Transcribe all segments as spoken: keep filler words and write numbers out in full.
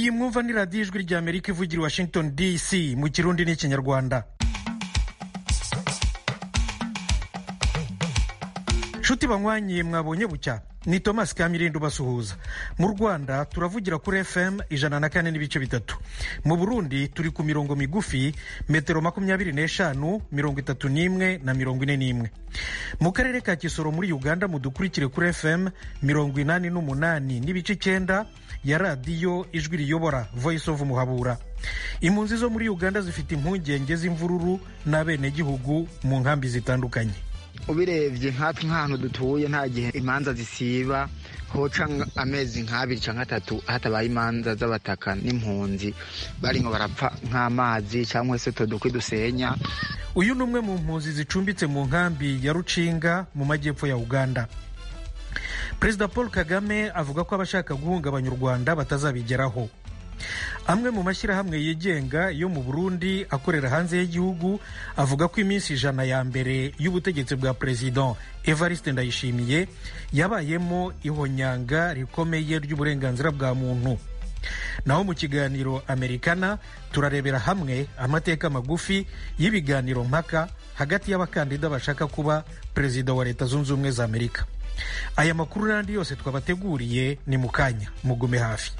iyi mwumva ni radiyo ijwi ry'Amerika ivugira i Washington D C mu kirundi n'ikinyarwanda. Nshuti banywanyi mwabonye bucya, ni Thomas Kamirindo basuhuza. Mu Rwanda turavugira kuri F M ijana na kane n'ibice bitatu. Mu Burundi turi ku mirongo migufi metero makumyabiri n'eshanu, mirongo itatu n'imwe na mirongo ine n'imwe. Mu karere ka Kisoro muri Uganda mudukurikire kuri F M mirongo inani n'umunani n'ibice icyenda ya radiyo ijwi riyobora Voice of Muhabura. Impunzi zo muri Uganda zifite impungenge z'imvururu n'abenegihugu mu nkambi zitandukanye. Ubirebye nkatwe nk'ahantu dutuye nta gihe imanza zisiba, hoca amezi nk'abiri canke atatu hatabaye imanza z'abataka n'impunzi bari ngo barapfa nk'amazi cyangwa se tudukwi dusenya. Uyu ni umwe mu mpunzi zicumbitse mu nkambi ya Rucinga mu majyepfo ya Uganda. Perezida Paul Kagame avuga ko abashaka guhungabanya u Rwanda batazabigeraho. Amwe mu mashyirahamwe yigenga yo mu Burundi akorera hanze y'igihugu avuga ko iminsi ijana ya mbere y'ubutegetsi bwa President Evariste Ndayishimiye yabayemo ihonyanga rikomeye ry'uburenganzira bwa muntu. Naho mu kiganiro Amerikana turarebera hamwe amateka magufi y'ibiganiro mpaka hagati y'abakandida bashaka kuba perezida wa Leta Zunze Ubumwe za Amerika. Aya makuru n'andi yose twabateguriye ni mukanya, mugume hafi.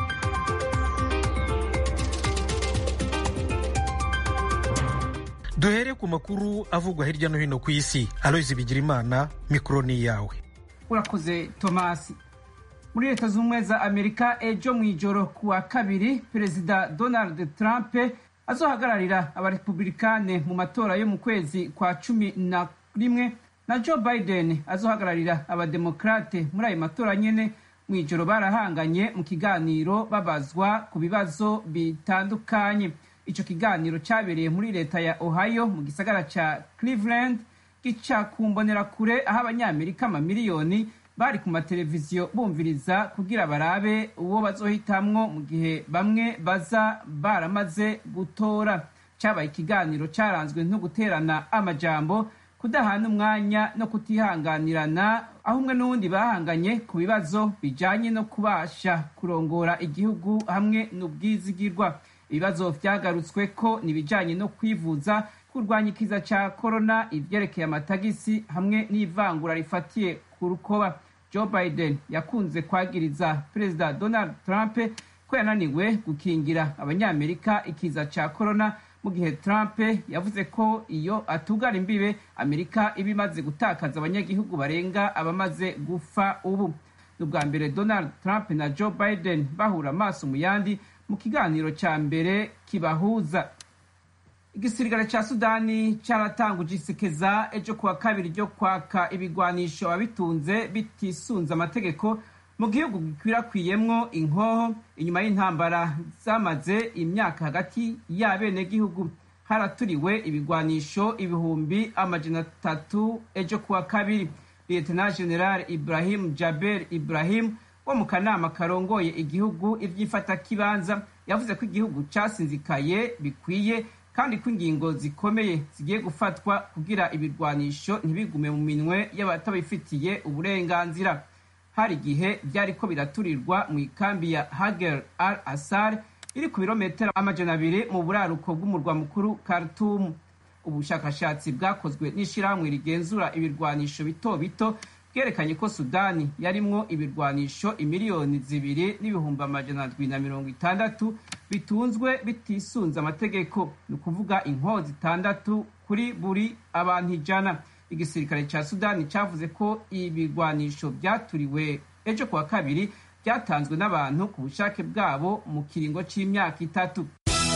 Duhere ku makuru avugwa hirya no hino ku isi. Aloys Bigirimana, mikro ni yawe. Urakoze Thomas. Muri Leta Zunze za Amerika ejo mwijoro kuwa kabiri, Perezida Donald Trump azohagararira abarepublikane mu matora yo mu kwezi kwa cumi na rimwe, na Joe Biden azohagararira abademokrate muri ayo matora nyene. Mwijoro barahanganye mu kiganiro babazwa ku bibazo bitandukanye. Ico kiganiro cyabereye muri leta ya Ohio mu gisagara ca Cleveland, gica kumbonera kure aho abanyamerika amamiliyoni bari ku mateleviziyo bumviriza kugira barabe uwo bazohitamwo mu gihe bamwe baza baramaze gutora. Cyabaye ikiganiro cyaranzwe no guterana amajambo, kudahana umwanya no kutihanganirana, aho umwe n'uwundi bahanganye ku bibazo bijanye no kubasha kurongora igihugu hamwe n'ubwizigirwa. Ibibazo vyagarutswe ko nibijanye no kwivuza, kurwanya ikiza ca corona, ivyerekeye amatagisi hamwe n'ivangura rifatiye ku rukoba. Joe Biden yakunze kwagiriza Perezida Donald Trump ko yananiwe gukingira abanyamerika ikiza ca corona, mu gihe Trump yavuze ko iyo atugara imbibe Amerika ibimaze gutakaza abanyagihugu barenga abamaze gufa ubu. N'ubwa mbere Donald Trump na Joe Biden bahura amaso mu yandi mu kiganiro ca mbere kibahuza. Igisirikare ca Sudani caratanguje isekeza ejo kuwa kabiri ryo kwaka ibigwanisho abitunze bitisunze amategeko mu gihugu gikwirakwiyemwo inkoho inyuma y'intambara zamaze imyaka hagati y'abenegihugu. Haraturiwe ibigwanisho ibihumbi amajana atatu ejo kuwa kabiri. Lieutenant General Ibrahim Jaber Ibrahim wo mu kanama karongoye igihugu ivyifata kibanza yavuze ko igihugu casinzikaye bikwiye kandi ko ingingo zikomeye zigiye gufatwa kugira ibirwanisho ntibigume mu minwe y'abatabifitiye uburenganzira. Hari igihe byariko biraturirwa mu ikambi ya Hager al-Assar iri ku birometero amajana abiri mu buraruko bw'umurwa mukuru Khartoum. Ubushakashatsi bwakozwe n'ishirahamwe rigenzura ibirwanisho bito bito bwerekanye ko Sudani yarimwo ibirwanisho imiliyoni zibiri n'ibihumbi amajana ndwi na mirongo itandatu bitunzwe bitisunze amategeko, ni ukuvuga inkoho zitandatu kuri buri abantu ijana. Igisirikare ca Sudani cavuze ko ibirwanisho byaturiwe ejo kuwa kabiri byatanzwe n'abantu ku bushake bwabo mu kiringo c'imyaka itatu.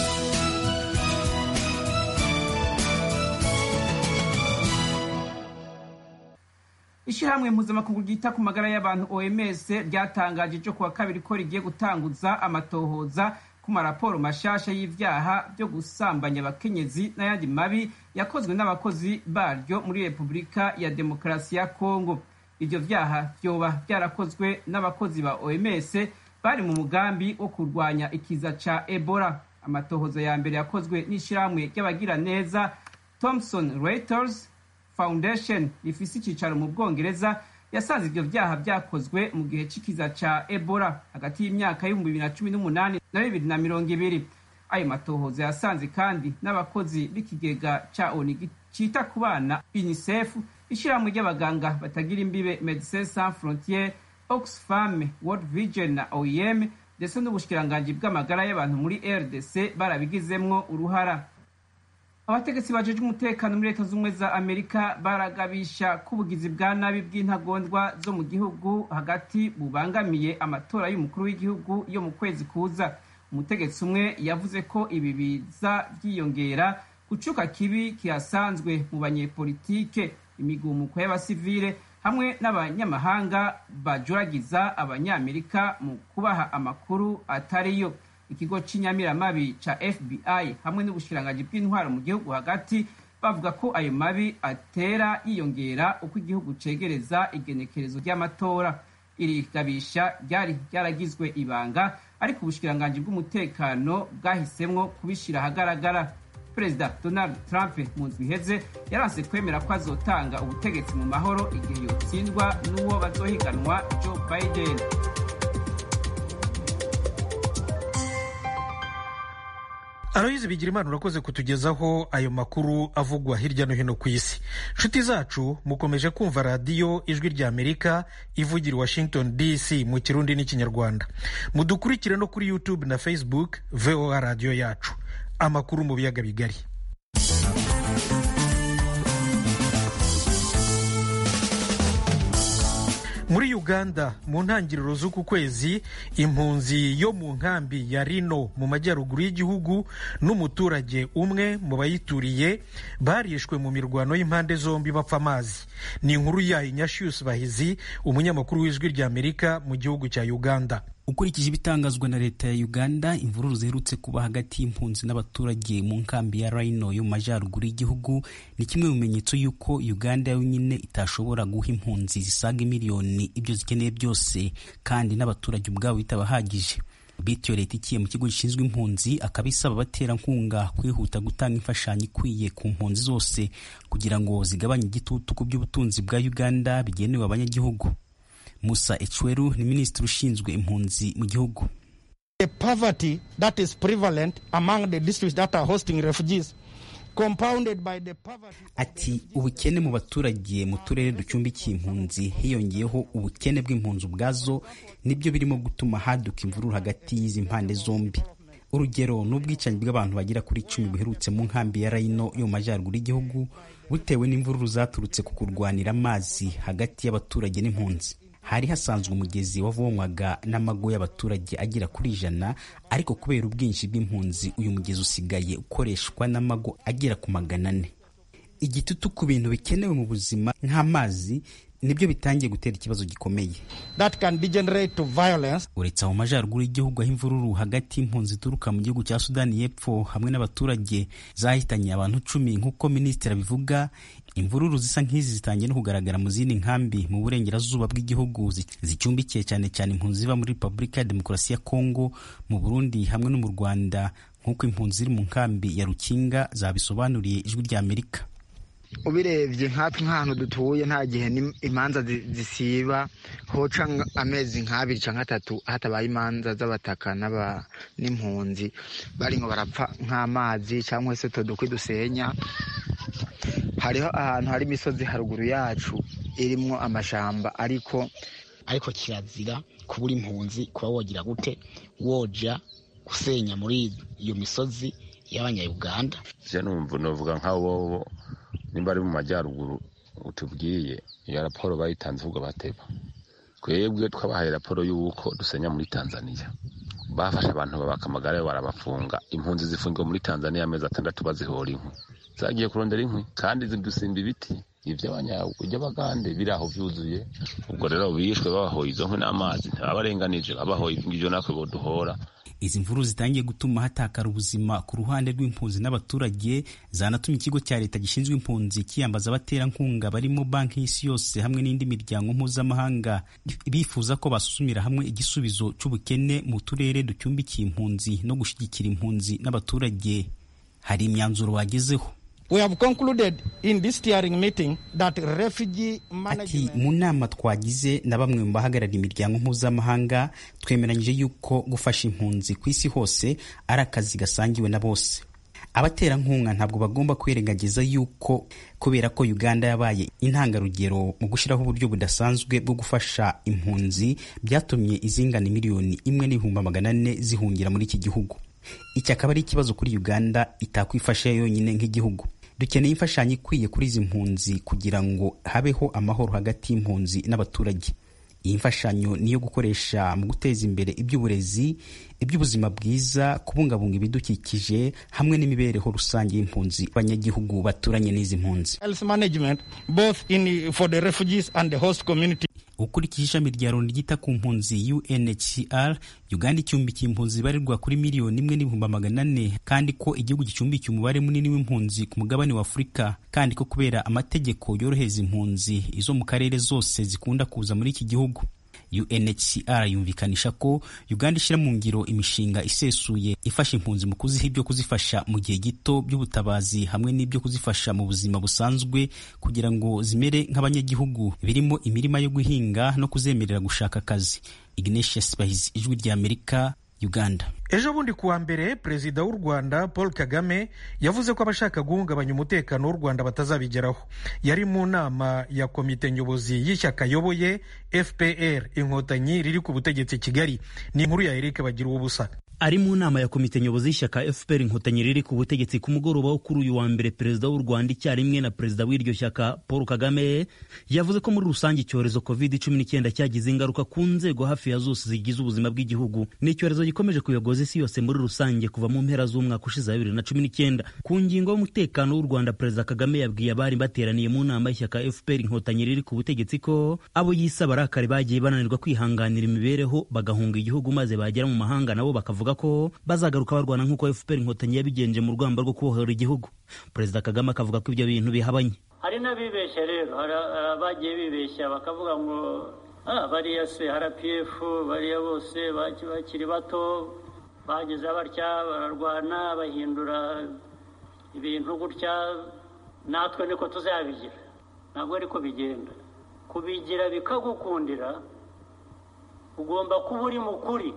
Ishirahamwe mpuzamakungu ryita ku magara y'abantu O M S ryatangaje ejo kuwa kabiri ko rigiye gutanguza amatohoza ku maraporo mashasha y'ivyaha byo gusambanya abakenyezi n'ayandi mabi yakozwe n'abakozi baryo muri Repubulika ya Demokarasi ya Kongo. Ivyo vyaha vyoba byarakozwe n'abakozi ba O M S bari mu mugambi wo kurwanya ikiza ca Ebola. Amatohoza ya mbere yakozwe n'ishirahamwe ry'abagira neza Thomson Reuters Foundation rifise icicaro mu Bwongereza yasanze ivyo vyaha vyakozwe mu gihe c'ikiza ca Ebola hagati y'imyaka y'ibihumbi bibiri na cumi n'umunani na bibiri na mirongo ibiri. Ayo matohoza yasanze kandi n'abakozi b'ikigega ca O N U cita ku bana UNICEF, ishirahamwe ry'abaganga batagira imbibe Médecins Sans Frontières, Oxfam, World Vision na O I M ndetse n'ubushikiranganji bw'amagara y'abantu muri R D C barabigizemwo uruhara. Abategetsi bajeje umutekano muri Leta z'Ubumwe za Amerika baragabisha kubugizi bwa nabi bw'intagondwa zo mu gihugu hagati bubangamiye amatora y'umukuru w'igihugu yo mu kwezi kuza. Umutegetsi umwe yavuze ko ibi biza byiyongera kucuka kibi kihasanzwe mu banyepolitike, imigumuko y'abasivile hamwe n'abanyamahanga bajuragiza abanyamerika mu kubaha amakuru atariyo. Ikigo c'inyamiramabi ca F B I hamwe n'ubushikiranganji bw'intwaro mu gihugu hagati bavuga ko ayo mabi atera yiyongera uko igihugu cegereza igenekerezo ry'amatora. Iri gabisha ryari ryaragizwe ibanga, ariko ubushikiranganji bw'umutekano bwahisemwo kubishira ahagaragara. Perezida Donald Trump mu ndwi iheze yaranse kwemera ko azotanga ubutegetsi mu mahoro igihe yotsindwa n'uwo bazohiganwa Joe Biden. Aloyizi Bigirimana, urakoze kutugezaho ayo makuru avugwa hirya no hino ku isi. Nshuti zacu, mukomeje kumva radiyo Ijwi rya Amerika ivugira Washington D C mu Kirundi n'Ikinyarwanda. Mudukurikire no kuri YouTube na Facebook V O A radio yacu. Amakuru mu biyaga bigari. Muri Uganda mu ntangiriro z'uku kwezi, impunzi yo mu nkambi ya Rino mu majyaruguru y'igihugu n'umuturage umwe mu bayituriye barishwe mu mirwano y'impande zombi bapfa amazi. Ni inkuru ya Ignatius Bahizi, umunyamakuru w'Ijwi rya Amerika mu gihugu cya Uganda. Ukurikije ibitangazwa na leta ya Uganda, imvururu ziherutse kuba hagati y'impunzi n'abaturage mu nkambi ya Rhino yo mu majyaruguru y'igihugu ni kimwe mu bimenyetso y'uko Uganda yonyine itashobora guha impunzi zisaga miliyoni ibyo zikeneye byose, kandi n'abaturage ubwabo bitabahagije. Bityo leta ikiye mu kigo gishinzwe impunzi akabisaba abaterankunga kwihuta gutanga imfashanyo ikwiye ku mpunzi zose kugira ngo zigabanye igitutu ku by'ubutunzi bwa Uganda bigenewe abanyagihugu. Musa Echweru ni minisitiri ushinzwe impunzi mu gihugu. The poverty that is prevalent among the districts that are hosting refugees compounded by the poverty. Ati ubukene mu baturage mu turere ducumbikiye impunzi hiyongeyeho ubukene bw'impunzi ubwazo nibyo birimo gutuma haduka imvururu hagati y'izi mpande zombi. Urugero n'ubwicanyi bw'abantu bagera kuri icumi buherutse mu nkambi ya Rhino yo mu majyaruguru y'igihugu butewe n'imvururu zaturutse ku kurwanira amazi hagati y'abaturage n'impunzi. Hari hasanzwe umugezi wavomwaga n'amago y'abaturage agera kuri ijana, ariko kubera ubwinshi bw'impunzi uyu mugezi usigaye ukoreshwa n'amago agera ku magana ane. Igitutu ku bintu bikenewe mu buzima nk'amazi nibyo bitangiye gutera ikibazo gikomeye. That can degenerate to violence. Uretse mu majyaruguru y'igihugu aho imvururu hagati y'impunzi zituruka mu gihugu cya Sudani y'Epfo hamwe n'abaturage zahitanye abantu cumi nk'uko minisitiri abivuga, imvururu zisa nk'izi zitangiye no kugaragara mu zindi nkambi mu burengerazuba bw'igihugu zicumbikiye cyane cyane impunzi ziva muri Repubulika ya Demokarasi ya Kongo, mu Burundi hamwe no mu Rwanda, nk'uko impunzi ziri mu nkambi ya Rukinga zabisobanuriye Ijwi rya Amerika. Ubirebye nkatwe nk'ahantu dutuye nta gihe imanza zisiba, hoca amezi nk'abiri cyangwa atatu hatabaye imanza z'abataka n'aba n'impunzi bari ngo barapfa nk'amazi cyangwa se tudukwi dusenya. Hariho ahantu hari imisozi haruguru yacu irimo amashamba, ariko ariko kirazira kubura impunzi kuba wogira gute woja gusenya muri iyo misozi y'abanya-Uganda. Je numva novuga nkawo nimba ari mu majyaruguru utubwiye iyo raporo bayitanze vuga bateba. Twebwe twabahaye raporo y'uko dusenya muri Tanzania, bafashe abantu babakamagara barabafunga. Impunzi zifungwa muri Tanzania amezi atandatu bazihora inkwi, zagiye kurondera inkwi kandi zidusimba ibiti iby'abagande biri aho byuzuye. Ubwo rero bishwe babahoye izo nkwi n'amazi ntibabarenganije, babahoye ibyo nakwe boduhora. Izi mvuru zitangiye gutuma hatakara ubuzima ku ruhande rw'impunzi n'abaturage, zanatumye ikigo cya leta gishinzwe impunzi kiyambaza abaterankunga barimo banki y'isi yose hamwe n'indi miryango mpuzamahanga, bifuza ko basuzumira hamwe igisubizo cy'ubukene mu turere ducumbikiye impunzi no gushyigikira impunzi n'abaturage. Hari imyanzuro wagezeho. We have concluded in this steering meeting that refugee Ati management... mu nama twagize na bamwe mu bahagarariye imiryango mpuzamahanga twemeranyije yuko gufasha impunzi ku isi hose ari akazi gasangiwe na bose. Abaterankunga ntabwo bagomba kwirengagiza yuko kubera ko Uganda yabaye intangarugero mu gushyiraho uburyo budasanzwe bwo gufasha impunzi byatumye izingana miliyoni imwe n'ibihumbi magana ane zihungira muri iki gihugu. Iki akaba ari ikibazo kuri Uganda itakwifasha yonyine nk'igihugu. Dukeneye imfashanyo ikwiye kuri izi mpunzi kugira ngo habeho amahoro hagati y'impunzi n'abaturage. Iyi mfashanyo niyo gukoresha mu guteza imbere iby'uburezi, iby'ubuzima bwiza, kubungabunga ibidukikije hamwe n'imibereho rusange y'impunzi abanyagihugu baturanye n'izi mpunzi. Health management both in for the refugees and the host community. Ukurikije ishami rya Loni ryita ku mpunzi U N H C R, Uganda icumbikiye impunzi barirwa kuri miliyoni imwe n'ibihumbi magana ane, kandi ko igihugu gicumbikiye umubare munini w'impunzi ku mugabane wa Afurika, kandi ko kubera amategeko yoroheza impunzi izo mu karere zose zikunda kuza muri iki gihugu. U N H C R yumvikanisha ko Uganda ishyira mu ngiro imishinga isesuye ifasha impunzi mu kuziha ibyo kuzifasha mu gihe gito by'ubutabazi hamwe n'ibyo kuzifasha mu buzima busanzwe kugira ngo zimere nk'abanyagihugu, birimo imirima yo guhinga no kuzemerera gushaka akazi. Ignatius Bahizi, Ijwi rya Amerika, Uganda. Ejo bundi kuwa mbere Perezida w'u Rwanda Paul Kagame yavuze ko abashaka guhungabanya umutekano w'u Rwanda batazabigeraho. Yari mu nama ya komite nyobozi y'ishyaka yoboye F P R Inkotanyi riri ku butegetsi Kigali. Ni inkuru ya Eric Bagira ubusa. Ari mu nama ya komite nyobozi y'ishyaka F P R Inkotanyi riri ku butegetsi ku mugoroba wo kuri uyu wa mbere, Perezida w'u Rwanda icyarimwe na Perezida w'iryo shyaka Paul Kagame yavuze ko muri rusange icyorezo covid cumi n'icyenda cyagize ingaruka ku nzego hafi ya zose zigize ubuzima bw'igihugu. Ni icyorezo gikomeje kuyogoza isi yose muri rusange kuva mu mpera z'umwaka ushize wa bibiri na cumi n'icyenda. Ku ngingo y'umutekano w'u Rwanda, Perezida Kagame yabwiye abari bateraniye mu nama y'ishyaka F P R Inkotanyi riri ku butegetsi ko abo yise abarakari bagiye bananirwa kwihanganira imibereho bagahunga igihugu, maze bagera mu mahanga nabo bakavuga ko bazagaruka barwana nk'uko F P R Inkotanyi yabigenje mu rugamba rwo kubohora igihugu. Perezida Kagame akavuga ko ibyo bintu bihabanye. Hari n'abibeshya rero, abagiye bibeshya bakavuga ngo ah bariya se R P F bariya bose bakiri bato bageze abarya bararwana bahindura ibintu gutya, natwe niko tuzabigira. Ntabwo ariko bigenda. Kubigira bikagukundira ugomba kuba uri mukuri.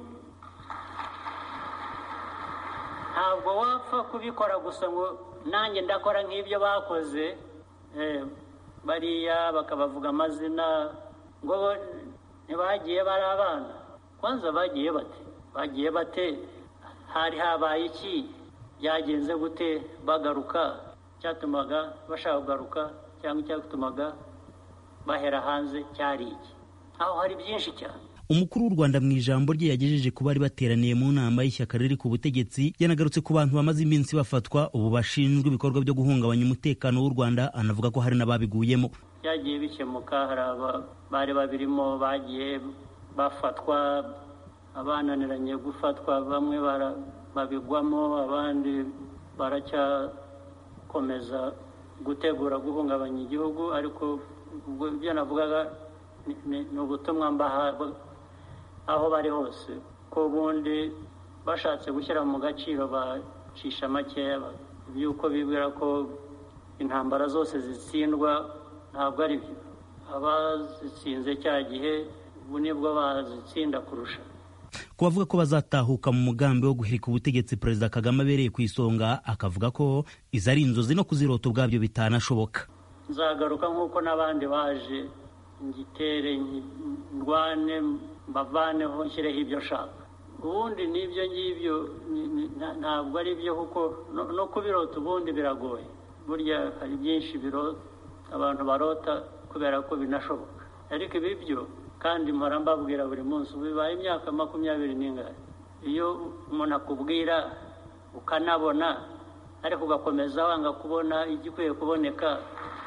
Ntabwo wapfa kubikora gusa ngo nanjye ndakora nk'ibyo bakoze, eh, bariya bakabavuga amazina ngo ntibagiye bari abana. Kwanza bagiye bate bagiye bate hari habaye iki, byagenze gute bagaruka, cyatumaga bashaka kugaruka cyangwa cyatumaga bahera hanze cyari iki? Aho hari byinshi cyane. Umukuru w'u Rwanda mu ijambo rye yagejeje ku bari bateraniye mu nama y'ishyaka riri ku butegetsi yanagarutse ku bantu bamaze iminsi bafatwa ubu bashinzwe ibikorwa byo guhungabanya umutekano w'u Rwanda, anavuga ko hari n'ababiguyemo. Byagiye bikemuka, hari bari babirimo bagiye bafatwa, abananiranye gufatwa bamwe babigwamo, abandi baracyakomeza gutegura guhungabanya igihugu. Ariko ibyo navugaga ni ubutumwa mbaha aho bari hose ko ubundi bashatse gushyira mu gaciro bacisha makeya, by'uko bibwira ko intambara zose zitsindwa. Ntabwo ari byo. Abazitsinze cya gihe ubu nibwo bazitsinda kurusha. Kubavuga ko bazatahuka mu mugambi wo guhirika ubutegetsi, Perezida Kagame abereye ku isonga akavuga ko izo ari inzozi no kuzirota ubwabyo bitanashoboka. Nzagaruka nk'uko n'abandi baje, ngitere ndwane mbavaneho nshyireho ibyo nshaka. Ubundi n'ibyo ngibyo ntabwo ari byo, kuko no kubirota ubundi biragoye. Burya hari byinshi birota abantu barota kubera ko binashoboka. Ariko ibi byo kandi mpora mbabwira buri munsi, bibaye imyaka makumyabiri n'ingahe. Iyo umuntu akubwira ukanabona ariko ugakomeza wanga kubona igikwiye kuboneka,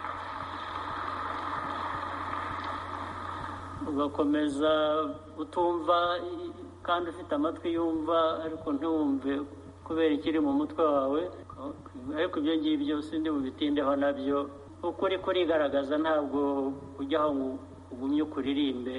ugakomeza utumva kandi ufite amatwi yumva ariko ntiwumve kubera ikiri mu mutwe wawe. Ariko ibyo ngibyo sindi bubitindeho nabyo. Ukuri kurigaragaza, ntabwo ujyaho ngo ugumye ukuririmbe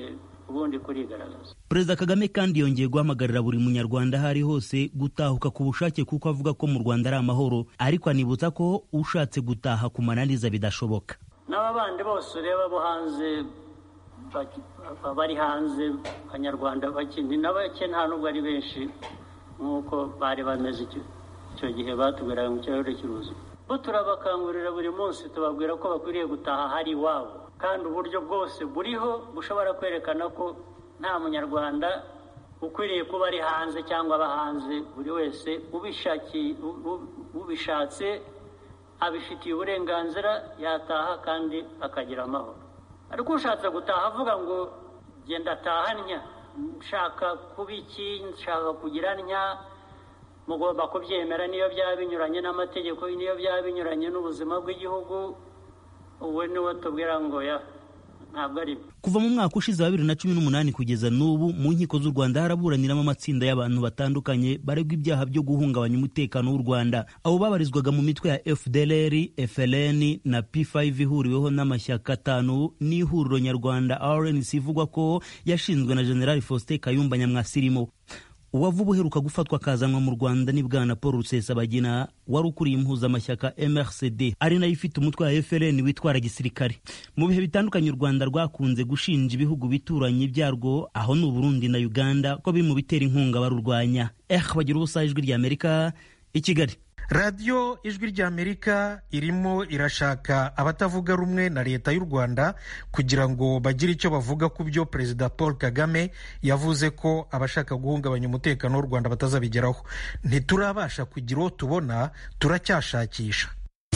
ubundi kurigaragaza. Perezida Kagame kandi yongeye guhamagarira buri munyarwanda aho ari hose gutahuka ku bushake kuko avuga ko mu Rwanda ari amahoro, ariko anibutsa ko ushatse gutaha ku mananiza bidashoboka. N'aba bandi bose ureba bo hanze bari hanze abanyarwanda bakindi n'abake nta nubwo ari benshi nk'uko bari bameze icyo gihe batubwiraga mu kirahuri cy'uruzi. Bo turabakangurira buri munsi tubabwira ko bakwiriye gutaha hari iwabo, kandi uburyo bwose buriho bushobora kwerekana ko nta munyarwanda ukwiriye kuba ari hanze cyangwa aba hanze. Buri wese ubishatse abifitiye uburenganzira yataha kandi akagira amahoro. Ariko ushatse gutaha avuga ngo genda atahanya, nshaka kuba iki, nshaka kugira nya, mugomba kubyemera niyo byaba binyuranye n'amategeko, niyo byaba binyuranye n'ubuzima bw'igihugu, ubu niwo tubwira ngo ya ntabwo ari. Kuva mu mwaka ushize wa bibiri na cumi n'umunani kugeza n'ubu mu nkiko z'u Rwanda haraburaniramo amatsinda y'abantu batandukanye baregwa ibyaha byo guhungabanya umutekano w'u Rwanda. Abo babarizwaga mu mitwe ya F D L R, F L N na P five ihuriweho n'amashyaka atanu n'ihuriro nyarwanda R N C ivugwa ko yashinzwe na General Faustin Kayumba Nyamwasirimo. Uwavuba uheruka gufatwa akazanwa mu Rwanda ni Bwana Paul Rusesabagina wari ukuriye impuzamashyaka M R C D ari nayo ifite umutwe wa F L N witwara gisirikare. Mu bihe bitandukanye u Rwanda rwakunze gushinja ibihugu bituranye byarwo aho n'u Burundi na Uganda ko biri mu bitera inkunga barurwanya. Eh bagira ubusa ijwi rya Amerika i Kigali. radiyo ijwi ry'Amerika irimo irashaka abatavuga rumwe na leta y'u Rwanda kugira ngo bagire icyo bavuga ku byo Perezida Paul Kagame yavuze ko abashaka guhungabanya umutekano w'u Rwanda batazabigeraho. Ntiturabasha kugira uwo tubona, turacyashakisha.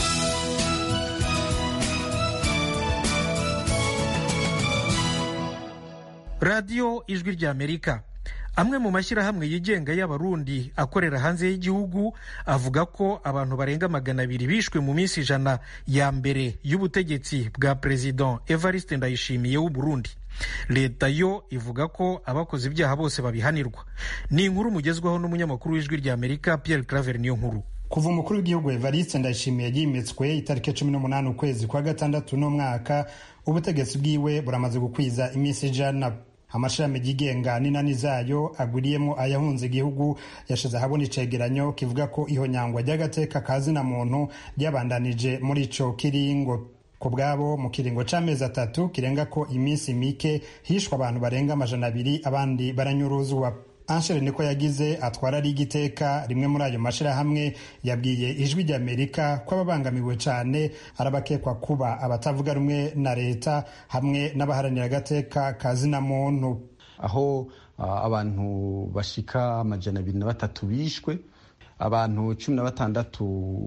radiyo ijwi ry'Amerika. Amwe mu mashyirahamwe yigenga y'Abarundi akorera hanze y'igihugu avuga ko abantu barenga magana abiri bishwe mu minsi ijana ya mbere y'ubutegetsi bwa President Evariste Ndayishimiye w'u Burundi. Leta yo ivuga ko abakoze ibyaha bose babihanirwa. Ni inkuru mugezwaho n'umunyamakuru w'ijwi ry'Amerika Pierre Claver niyo nkuru. Kuva umukuru w'igihugu Evariste Ndayishimiye yimitswe itariki cumi n'umunani ukwezi kwa gatandatu no mwaka, ubutegetsi bwiwe buramaze gukwiza iminsi ijana. Amashami yigenga n'inani zayo aguriyemo ayahunze igihugu yashize ahabona icegeranyo kivuga ko ihonyangwa ry'agateka kazina muntu ryabandanije muri ico kiringo. Ku bwabo mu kiringo c'amezi atatu kirenga ko iminsi mike hishwa abantu barenga amajana abiri, abandi baranyuruzwa. Anshere niko yagize atwara ari igiteka rimwe muri ayo mashirahamwe yabwiye ijwi ry'Amerika ko ababangamiwe cyane arabakekwa kuba abatavuga rumwe na leta hamwe n'abaharanira agateka kazina muntu. Aho uh, abantu bashika amajana abiri na batatu bishwe, abantu cumi na batandatu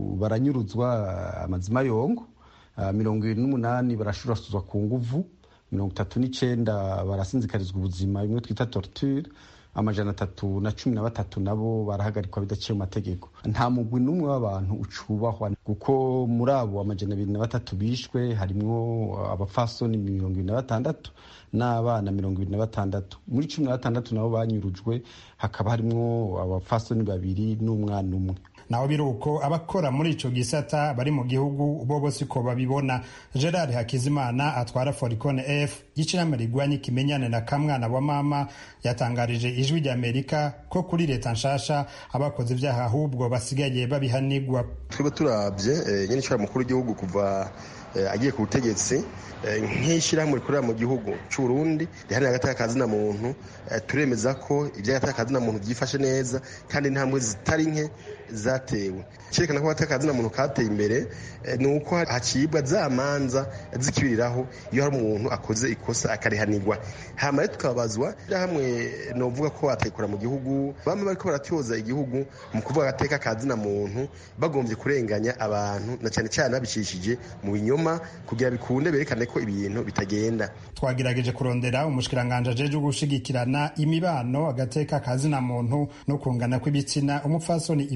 baranyuruzwa amazima yongo, uh, mirongo ibiri n'umunani barashurasuzwa ku nguvu, mirongo itatu n'icenda barasinzikarizwa ubuzima bimwe twita torture, amajana atatu na cumi na batatu nabo barahagarikwa bidaciye mu mategeko. Nta mugwi n'umwe w'abantu ucubahwa kuko muri abo amajana abiri na batatu bishwe harimwo abafasoni mirongo ibiri na batandatu n'abana mirongo ibiri na batandatu. Muri cumi na batandatu nabo banyurujwe hakaba harimwo abafasoni babiri n'umwana umwe. Naho biruko abakora muri ico gisata bari mu gihugu bo bose ko babibona. Gerard Hakizimana atwara Foricone F y'icirama rigwanye kimenyane na kamwana wa mama yatangarije ijwi ry'Amerika ko kuri leta nshasha abakoze ibyaha ahubwo basigaye babihanirwa. Twebwe turabye nyene cyane mukuru w'igihugu kuva agiye ku butegetsi nk'ishyirahamwe rikorera mu gihugu cy'u Burundi rihanira agateka kazina muntu, turemeza ko iby'agateka kazina muntu byifashe neza kandi intambwe zitari nke zatewe. Cyerekana ko agateka kazina muntu kateye imbere ni uko hacibwa za manza zikibiriraho iyo hari umuntu akoze ikosa akarihanirwa. Hama rero tukabazwa hamwe no vuga ko atekora mu gihugu bamwe bariko baratyoza igihugu mu kuvuga agateka kazina muntu bagombye kurenganya abantu na cyane cyane babicishije mu binyoma kugira bikunde berekane ko ibintu bitagenda. Twagirageje kurondera umushikiranganje ajeje gushigikirana imibano agateka kazina muntu no kungana kw'ibitsina umupfasoni Imelda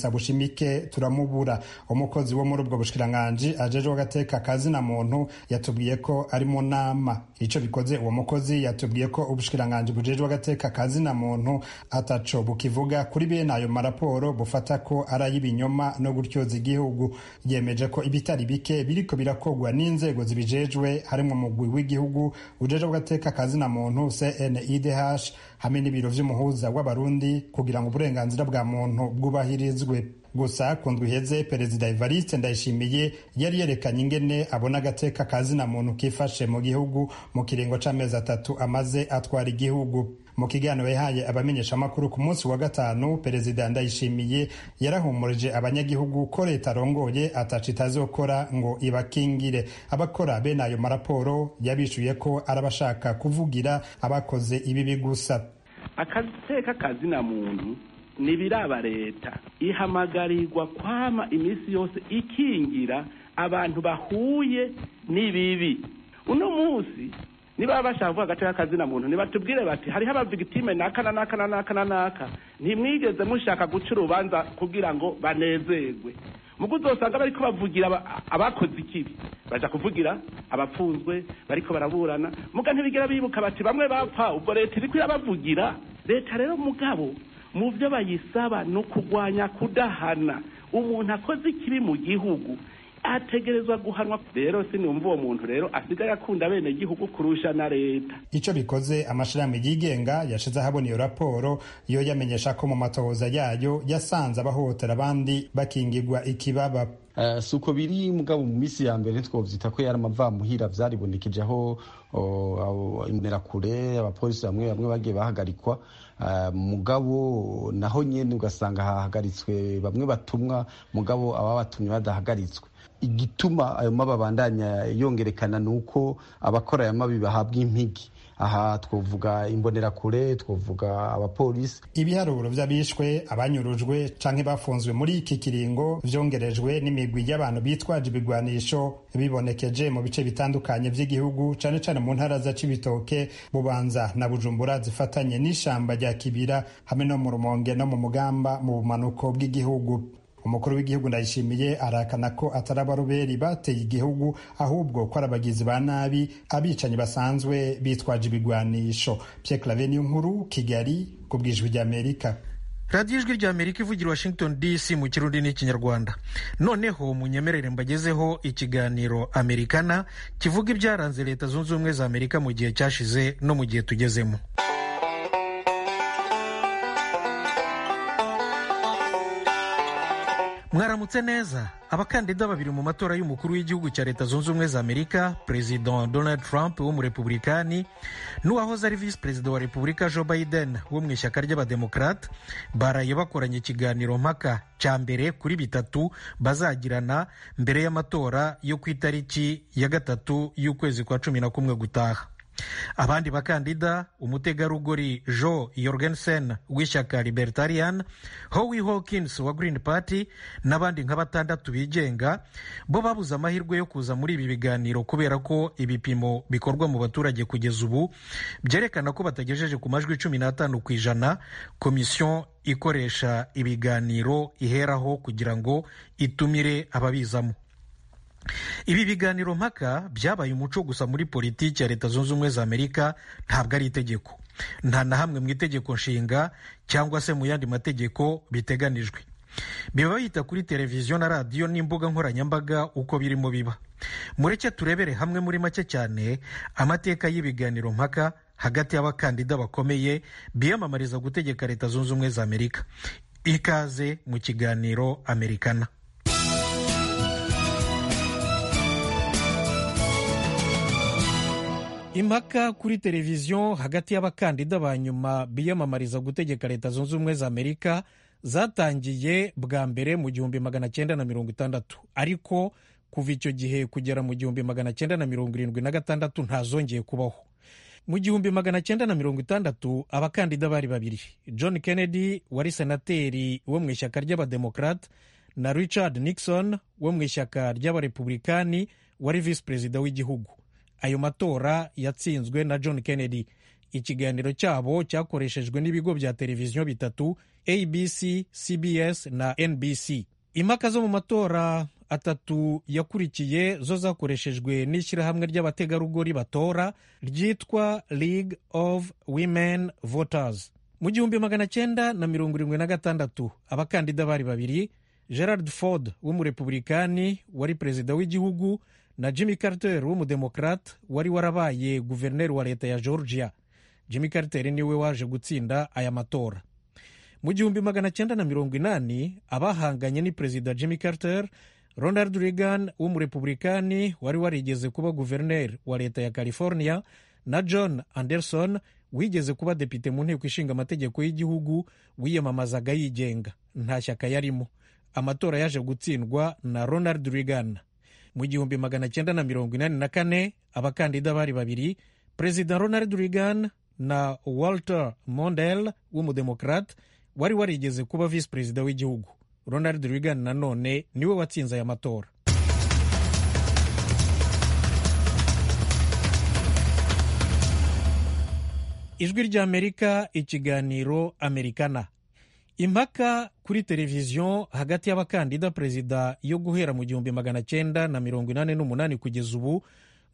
Innocent Bushimike turamubura. Umukozi wo muri ubwo bushikiranganji ajejwe agateka kazina muntu yatubwiye ko ari mu nama. Ico bikoze uwo mukozi yatubwiye ko ubushikiranganji bujejwe agateka kazina muntu ataco bukivuga kuri bene ayo maraporo bufata ko ari ay'ibinyoma no gutyoza igihugu. Yemeje ko ibitari bike biriko birakogwa n'inzego zibijejwe harimo umugwi w'igihugu ujejwe agateka kazina muntu C N I D H hamwe n'ibiro vy'umuhuza w'abarundi kugira ngo uburenganzira bwa muntu bwubahirizwe. Gusa kundwi heze Perezida Evariste Ndayishimiye yari yerekanye ingene abona agateka kazina muntu kifashe mu gihugu mu kiringo c'amezi atatu amaze atwara igihugu. Mu kiganiro yahaye abamenyesha makuru ku munsi wa gatanu, Perezida Ndayishimiye yarahumurije abanyagihugu ko leta arongoye ataco itazokora ngo ibakingire. Abakora bene ayo maraporo yabishuye ko arabashaka kuvugira abakoze ibibi gusa. Agateka kazina muntu nibiraba leta ihamagarirwa kwama imisi yose ikingira abantu bahuye n'ibibi. Uno munsi niba bashaka kuvuga agateka kazina muntu nibatubwire bati hariho abavigitime naka na naka na naka na naka, ntimwigeze mushaka guca urubanza kugira ngo banezerwe. Mugo uzosanga bariko bavugira abakoze ikibi, baja kuvugira abapfunzwe bariko baraburana, muga ntibigera bibuka bati bamwe bapfa, ubwo leta iriko irabavugira. Leta rero mugabo mu byo bayisaba no kugwanya kudahana umuntu akoze ikibi mu gihugu ategerezwa guhanwa. Rero sinumva uwo muntu rero asigaye akunda bene igihugu kurusha na leta. Ico bikoze amashirahamwe yigenga yashize ahabona iyo raporo yo yamenyesha ko mu matohoza yayo yasanze abahotera abandi bakingirwa ikibaba. Uh, suko biri mugabo mu misi ya mbere twovyita ko yari amavamuhira vyaribonekeje aho imberakure abapolisi bamwe bamwe bagiye bahagarikwa. Uh, mugabo naho nyene ugasanga hahagaritswe bamwe batumwa, mugabo ababatumye badahagaritswe. Igituma ayo mababandanya yongerekana nuko abakora aya mabi bahabwa impigi. Aha twovuga imbonerakure, twovuga abapolisi. Ibiharuro vy'abishwe, abanyurujwe canke bafunzwe muri iki kiringo vyongerejwe n'imigwi y'abantu bitwaje ibigwanisho bibonekeje mu bice bitandukanye vy'igihugu, cane cane mu ntara za Cibitoke, Bubanza na Bujumbura zifatanye n'ishamba rya Kibira hamwe no mu Rumonge no mu Mugamba mu bumanuko bw'igihugu. Umukuru w'igihugu Ndayishimiye arakana ko atari abaruberi bateye igihugu, ahubwo ko arabagizi ba nabi, abicanyi basanzwe bitwaje ibigwanisho. Pierre Claver Nkuru, Kigali, ku bw'ijwi ry'Amerika. radiyo ijwi ry'Amerika ivugira Washington D C mu Kirundi n'Ikinyarwanda. Noneho munyemerere mbagezeho ikiganiro Amerikana kivuga ibyaranze Leta Zunze Ubumwe za Amerika mu gihe cyashize no mu gihe tugezemo. Mwaramutse neza. Abakandida babiri mu matora y'umukuru w'igihugu cya Leta Zunze Ubumwe za Amerika, President Donald Trump wo mu Republikani n'uwahoze ari Vice President wa Republika Joe Biden wo mu ishyaka ry'Abademokrate baraye bakoranye ikiganiro mpaka cya mbere kuri bitatu bazagirana mbere y'amatora yo ku itariki ya gatatu y'ukwezi kwa cumi na kumwe gutaha. Abandi bakandida, umutegarugori Joe Jorgensen w'ishyaka Libertarian, Howie Hawkins wa Green Party n'abandi nka batandatu bigenga, bo babuze amahirwe yo kuza muri ibi biganiro kubera ko ibipimo bikorwa mu baturage kugeza ubu byerekana ko batagejeje ku majwi cumi n'atanu ku ijana komisiyo ikoresha ibiganiro iheraho kugira ngo itumire ababizamo. Ibi biganiro mpaka byabaye umuco gusa muri politiki ya Leta Zunze Ubumwe za Amerika, ntabwo ari itegeko. Nta na hamwe mu itegeko nshinga cyangwa se mu yandi mategeko biteganijwe. Biba bayita kuri televiziyo na radiyo n'imbuga nkoranyambaga uko birimo biba. Mureke turebere hamwe muri make cyane amateka y'ibiganiro mpaka hagati y'abakandida bakomeye biyamamariza gutegeka Leta Zunze Ubumwe za Amerika. Ikaze mu kiganiro Amerikana. Impaka kuri televiziyo hagati y'abakandida ba nyuma biyamamariza gutegeka Leta Zunze Ubumwe za Amerika zatangiye bwa mbere mu gihumbi magana cyenda na mirongo itandatu, ariko kuva icyo gihe kugera mu gihumbi magana cyenda na mirongo irindwi na gatandatu ntazongeye kubaho. Mu gihumbi magana cyenda na mirongo itandatu abakandida bari babiri, John Kennedy wari senateri wo mu ishyaka ry'Abademokrate na Richard Nixon wo mu ishyaka ry'Abarepublikani wari visi perezida w'igihugu. Ayo matora yatsinzwe na John Kennedy. ikiganiro cyabo cyakoreshejwe n'ibigo bya televiziyo bitatu A B C, C B S na N B C. Impaka zo mu matora atatu yakurikiye zo zakoreshejwe n'ishyirahamwe ry'abategarugori batora ryitwa League of Women Voters. Mu gihumbi magana cyenda na mirongo irindwi na gatandatu abakandida bari babiri, Gerald Ford w'umurepublikani wari perezida w'igihugu na Jimmy Carter w'umudemokrate wari warabaye guverineri wa leta ya Georgia. Jimmy Carter niwe waje gutsinda aya matora. Mu gihumbi magana cyenda na mirongo inani abahanganye ni perezida Jimmy Carter, Ronald Reagan w'umurepublikani wari warigeze kuba guverineri wa leta ya California na John Anderson wigeze kuba depite mu nteko ishinga amategeko y'igihugu wiyamamazaga yigenga, nta shyaka yarimo. Amatora yaje gutsindwa na Ronald Reagan. Mu gihumbi magana cyenda na mirongo inani na kane abakandida bari babiri, perezida Ronald Reagan na Walter Mondale w'umudemokrate wari warigeze kuba visi perezida w'igihugu. Ronald Reagan nanone niwe watsinze aya matora. Ijwi ry'Amerika, ikiganiro Amerikana. Impaka kuri televiziyo hagati y'abakandida perezida yo guhera mu gihumbi magana cyenda na mirongo inani n'umunani kugeza ubu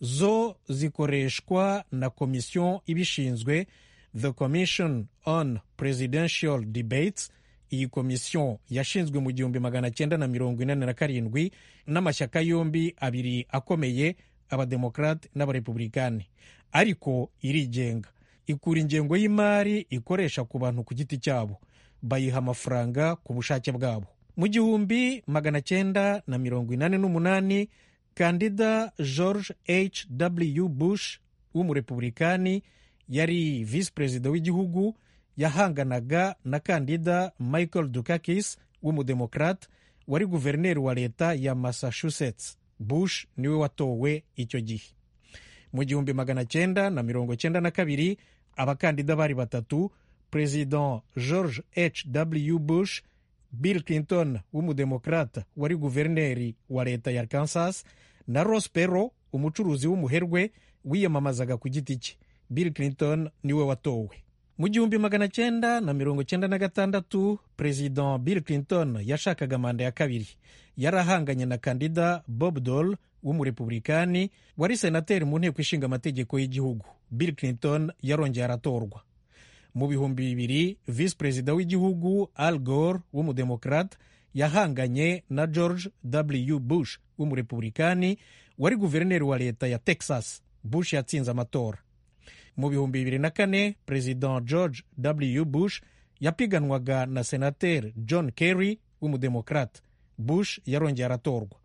zo zikoreshwa na komisiyo ibishinzwe, The Commission on Presidential Debates. Iyi komisiyo yashinzwe mu gihumbi magana cyenda na mirongo inani na karindwi n'amashyaka yombi abiri akomeye, abademokrate n'abarepublikani, ariko irigenga. Ikura ingengo y'imari ikoresha ku bantu ku giti cyabo, bayiha amafaranga ku bushake bwabo. Mu gihumbi magana cyenda na mirongo inani n'umunani kandida George H W Bush w'umurepublikani yari visi perezida w'igihugu, yahanganaga na kandida Michael Dukakis w'umudemokrate wari guverineri wa leta ya Massachusetts. Bush niwe watowe icyo gihe. Mu gihumbi magana cyenda na mirongo cyenda na kabiri abakandida bari batatu, President George H W Bush, Bill Clinton w'umudemokrate wari guverineri wa leta ya Kansas, na Ross Perot umucuruzi w'umuherwe wiyamamazaga ku giti cye. Bill Clinton niwe watowe. Mu gihumbi magana cyenda na mirongo cyenda na gatandatu President Bill Clinton yashakaga manda ya kabiri. Yarahanganye na kandida Bob Dole w'umurepublikani wari senateri mu nteko ishinga amategeko y'igihugu. Bill Clinton yarongeye aratorwa. Mu bihumbi bibiri visi perezida w'igihugu Al Gore w'umudemokrate yahanganye na George W Bush w'umurepublikani wari guverineri wa leta ya Texas. Bush yatsinze amatora. Mu bihumbi bibiri na kane President George W Bush yapiganwaga na senateri John Kerry w'umudemokrate. Bush yarongeye aratorwa.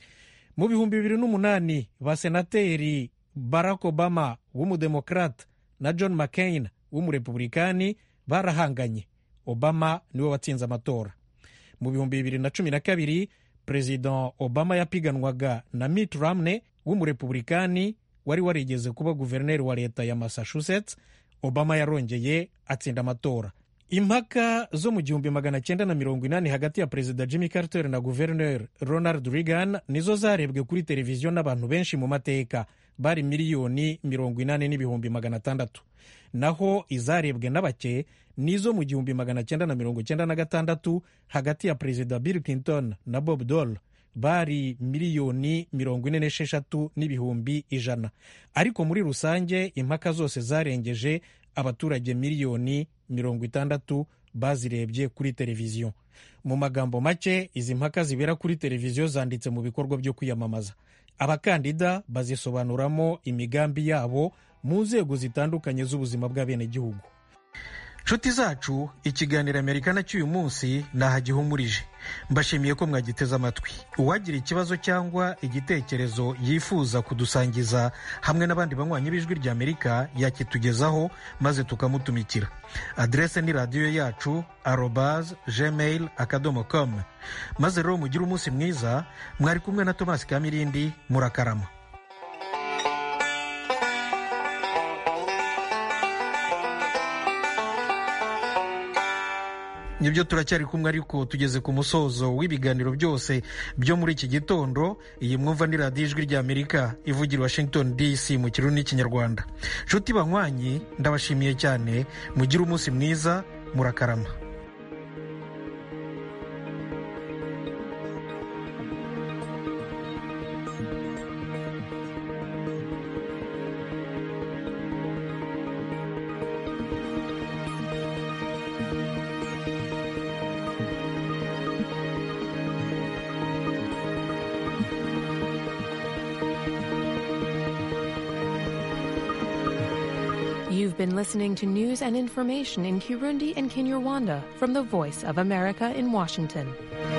Mu bihumbi bibiri n'umunani basenateri Barack Obama w'umudemokrate na John McCain w'umurepublikani barahanganye. Obama niwe watsinze amatora. Mu bihumbi bibiri na cumi na kabiri President Obama yapiganwaga na Mitt Romney w'umurepublikani wari warigeze kuba guverineri wa leta ya Massachusetts. Obama yarongeye atsinda amatora. Impaka zo mu gihumbi magana cyenda na mirongo inani hagati ya perezida Jimmy Carter na guverineri Ronald Reagan nizo zarebwe kuri televiziyo n'abantu benshi mu mateka, bari miliyoni mirongo inani n'ibihumbi magana atandatu. Naho izarebwe n'abake nizo mu gihumbi magana cyenda na mirongo cyenda na gatandatu hagati ya perezida Bill Clinton na Bob Dole, bari miliyoni mirongo ine n'esheshatu n'ibihumbi ijana. Ariko muri rusange impaka zose zarengeje abaturage miliyoni mirongo itandatu bazirebye kuri televiziyo. Mu magambo make, izi mpaka zibera kuri televiziyo zanditse mu bikorwa byo kwiyamamaza. Abakandida bazisobanuramo imigambi yabo mu nzego zitandukanye z'ubuzima bw'abenegihugu. Nshuti zacu, ikiganiro Amerikana cy'uyu munsi nahagihumurije. Mbashimiye ko mwagiteze amatwi. Uwagira ikibazo cyangwa igitekerezo yifuza kudusangiza hamwe n'abandi banywanyi b'ijwi rya Amerika yakitugezaho maze tukamutumikira. Adrese ni radio yacu arobase gmail akadomo com. Maze rero mugire umunsi mwiza. Mwari kumwe na Thomas Kamirindi. Murakarama. nibyo turacyari kumwe ariko tugeze ku musozo w'ibiganiro byose byo muri iki gitondo. Iyi mwumva ni radiyo ijwi ry'Amerika ivugira Washington D C mu kirundi n'ikinyarwanda. Nshuti banywanyi, ndabashimiye cyane, mugire umunsi mwiza, murakarama. You've been listening to news and information in Kirundi and Kinyarwanda from the Voice of America in Washington.